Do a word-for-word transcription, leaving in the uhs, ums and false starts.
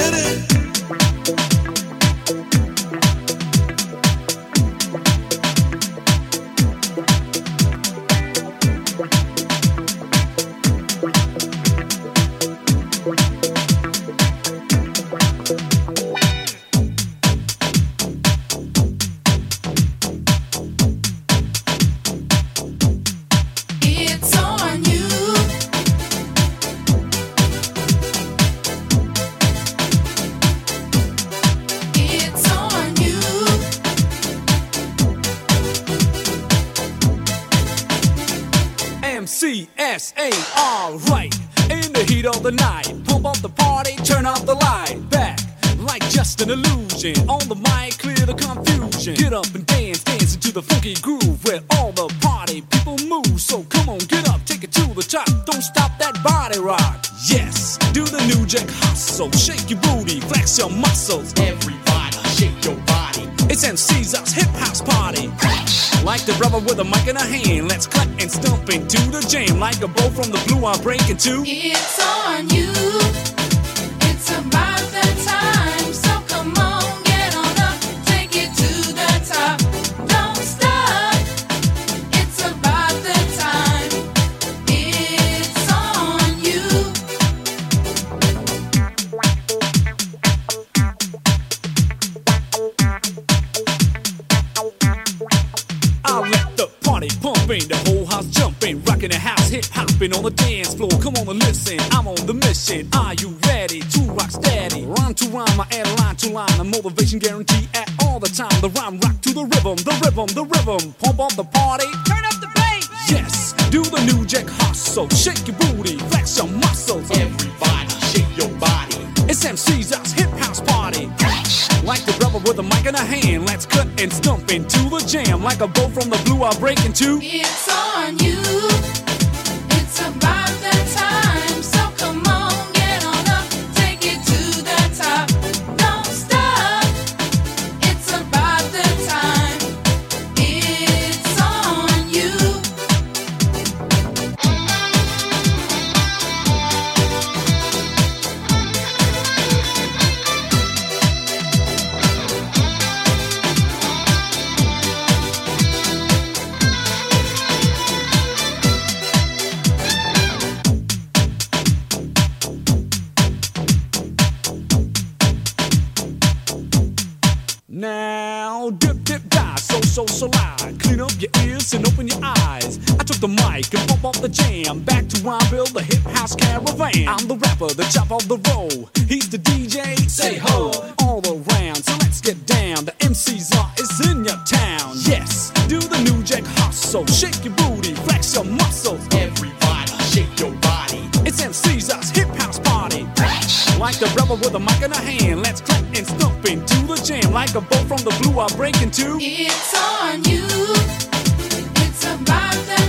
C S A, alright. In the heat of the night, pump up the party, turn off the light. Back, like just an illusion. On the mic, clear the confusion. Get up and dance, dance into the funky groove where all the party people move. So come on, get up, take it to the top. Don't stop that body rock. Yes, do the New Jack Hustle. Shake your booty, flex your muscles. Everybody, shake your body. It's M C's us hip house party. Like the brother with a mic in a hand, let's cut and stomp into the jam. Like a bow from the blue, I'm breaking too. It's on you. It's about that time. So come on, get on up, take it to the top. Don't stop. It's about that time. It's on you. I'll let the party pumping, the whole house jumping, rocking the house, hip hopping on the dance floor. Come on and listen, I'm on the mission. Are you ready to rock steady? Rhyme to rhyme, I add line to line, a motivation guarantee at all the time. The rhyme rock to the rhythm, the rhythm, the rhythm. Pump up the party, Turn up the bass. yes. Do the New Jack Hustle, shake your booty, flex your muscles. Everybody, shake your body. It's M C's us hip house party. Like the brother with a mic in a hand, let's cut and stomp into the jam. Like a bow from the blue, I'll break into. It's on you. It's about that time. So come on, get on up, take it to the top. Don't stop. It's about that time. It's on you. Now, dip, dip, die, so, so, so loud. Clean up your ears and open your eyes. I took the mic and bump off the jam. Back to Rhyme Bill, the hip house caravan. I'm the rapper, the chop of the roll. He's the D J, say ho, all around. So let's get down. The M C's are is in your town. Yes, do the New Jack Hustle. Shake your booty, flex your muscles. Everybody, shake your body. It's M C's us hip house party. Like the brother with a mic in a hand, let's clap and stomp into the jam. Like a bow from the blue, I'll break into. It's on you. It's about that